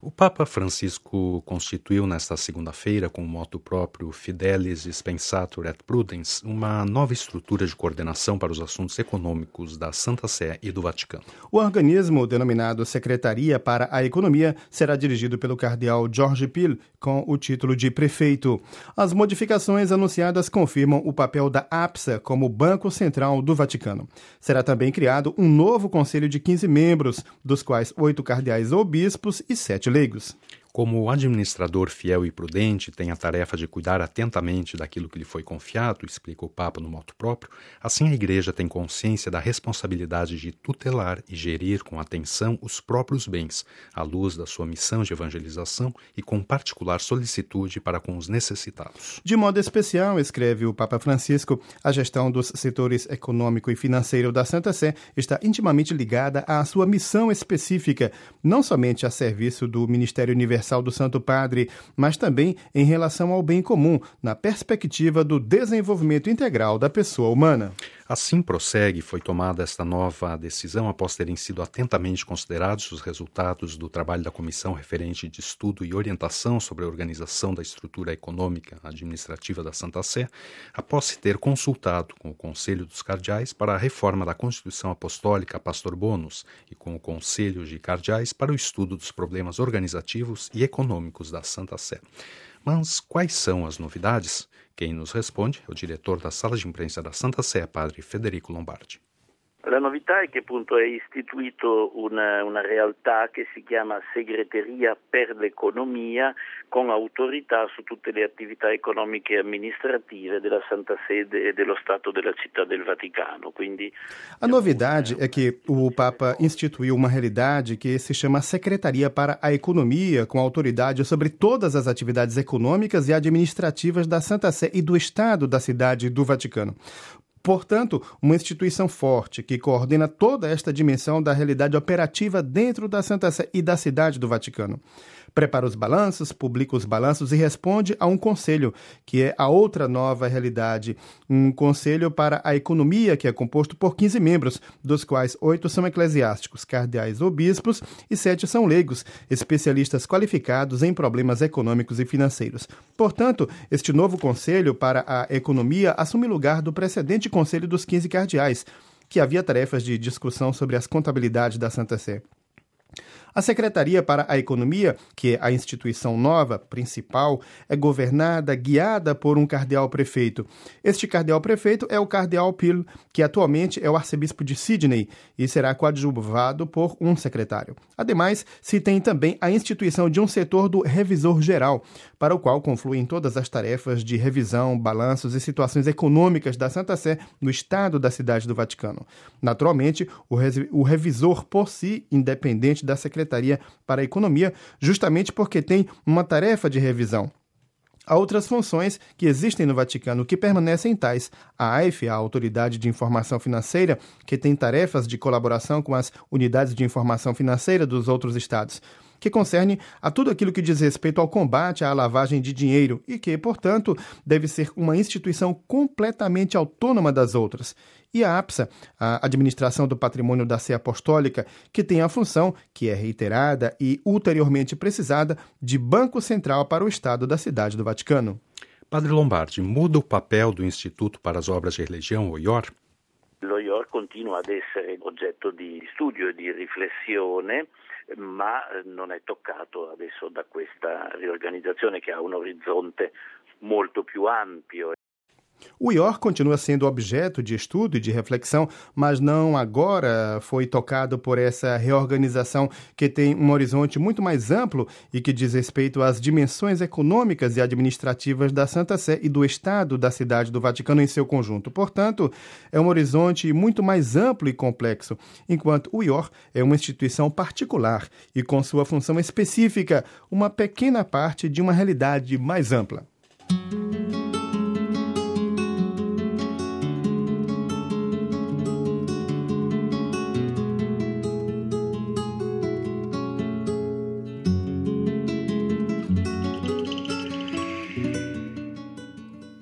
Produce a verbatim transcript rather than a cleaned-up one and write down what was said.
O Papa Francisco constituiu nesta segunda-feira, com o moto próprio Fidelis Dispensator et Prudens, uma nova estrutura de coordenação para os assuntos econômicos da Santa Sé e do Vaticano. O organismo, denominado Secretaria para a Economia, será dirigido pelo cardeal Jorge Pil, com o título de prefeito. As modificações anunciadas confirmam o papel da APSA como Banco Central do Vaticano. Será também criado um novo conselho de quinze membros, dos quais oito cardeais ou bispos e sete leigos. Como administrador fiel e prudente tem a tarefa de cuidar atentamente daquilo que lhe foi confiado, explica o Papa no moto próprio, assim a Igreja tem consciência da responsabilidade de tutelar e gerir com atenção os próprios bens, à luz da sua missão de evangelização e com particular solicitude para com os necessitados. De modo especial, escreve o Papa Francisco, a gestão dos setores econômico e financeiro da Santa Sé está intimamente ligada à sua missão específica, não somente a serviço do Ministério Universal do Santo Padre, mas também em relação ao bem comum, na perspectiva do desenvolvimento integral da pessoa humana. Assim prossegue, foi tomada esta nova decisão após terem sido atentamente considerados os resultados do trabalho da Comissão referente de estudo e orientação sobre a organização da estrutura econômica administrativa da Santa Sé, após se ter consultado com o Conselho dos Cardeais para a reforma da Constituição Apostólica Pastor Bonus e com o Conselho de Cardeais para o estudo dos problemas organizativos e econômicos da Santa Sé. Mas quais são as novidades? Quem nos responde é o diretor da Sala de Imprensa da Santa Sé, padre Federico Lombardi. La novità è che appunto è istituito una, una realtà che si chiama Segreteria per l'Economia con autorità su tutte le attività economiche e amministrative della Santa Sede e dello Stato della Città del Vaticano. Quindi, a novidade é que o Papa instituiu uma realidade que se chama Secretaria para a Economia, com autoridade sobre todas as atividades econômicas e administrativas da Santa Sé e do Estado da Cidade do Vaticano. Portanto, uma instituição forte que coordena toda esta dimensão da realidade operativa dentro da Santa Sé e da Cidade do Vaticano. Prepara os balanços, publica os balanços e responde a um conselho, que é a outra nova realidade. Um conselho para a economia, que é composto por quinze membros, dos quais oito são eclesiásticos, cardeais ou bispos, e sete são leigos, especialistas qualificados em problemas econômicos e financeiros. Portanto, este novo conselho para a economia assume lugar do precedente conselho dos quinze cardeais, que havia tarefas de discussão sobre as contabilidades da Santa Sé. A Secretaria para a Economia, que é a instituição nova, principal, é governada, guiada por um cardeal-prefeito. Este cardeal-prefeito é o cardeal Pil, que atualmente é o arcebispo de Sydney e será coadjuvado por um secretário. Ademais, se tem também a instituição de um setor do revisor geral, para o qual confluem todas as tarefas de revisão, balanços e situações econômicas da Santa Sé no Estado da Cidade do Vaticano. Naturalmente, o, re- o revisor por si, independente da Secretaria para a Economia, justamente porque tem uma tarefa de revisão. Há outras funções que existem no Vaticano que permanecem tais. A A F, a Autoridade de Informação Financeira, que tem tarefas de colaboração com as unidades de informação financeira dos outros estados, que concerne a tudo aquilo que diz respeito ao combate à lavagem de dinheiro e que, portanto, deve ser uma instituição completamente autônoma das outras. E a APSA, a Administração do Patrimônio da Sé Apostólica, que tem a função, que é reiterada e ulteriormente precisada, de Banco Central para o Estado da Cidade do Vaticano. Padre Lombardi, muda o papel do Instituto para as Obras de Religião, o I O R? Lo I O R continua ad essere oggetto di studio e di riflessione, ma non è toccato adesso da questa riorganizzazione che ha un orizzonte molto più ampio. O I O R continua sendo objeto de estudo e de reflexão, mas não agora foi tocado por essa reorganização que tem um horizonte muito mais amplo e que diz respeito às dimensões econômicas e administrativas da Santa Sé e do Estado da Cidade do Vaticano em seu conjunto. Portanto, é um horizonte muito mais amplo e complexo, enquanto o I O R é uma instituição particular e com sua função específica, uma pequena parte de uma realidade mais ampla.